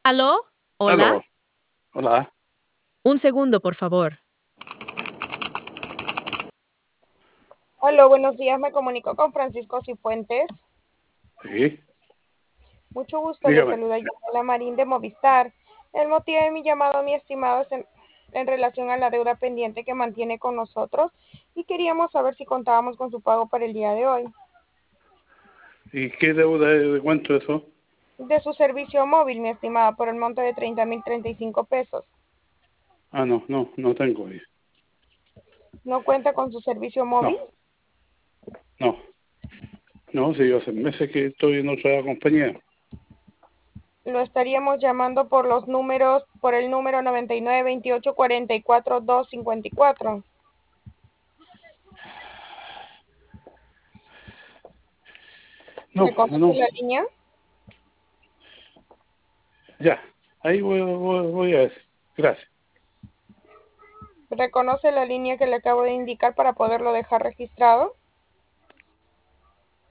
¿Aló? ¿Hola? Aló, hola. Un segundo, por favor. Hola, buenos días. Me comunico con Francisco Cifuentes. Sí, Mucho gusto, le dígame. saluda la Marín de Movistar. El motivo de mi llamado, mi estimado, es en relación a la deuda pendiente que mantiene con nosotros y queríamos saber si contábamos con su pago para el día de hoy. ¿Y qué deuda es? ¿De cuánto eso? De su servicio móvil, mi estimada, por el monto de 30.035 pesos. Ah, no, no, no tengo ahí. ¿No cuenta con su servicio móvil? No, no, no, si yo hace meses que estoy en otra compañía. Lo estaríamos llamando por los números, por el número 99 28 44 254. No, ¿Reconoce no, la línea? ya. Ahí voy a ver. Gracias. ¿Reconoce la línea que le acabo de indicar para poderlo dejar registrado?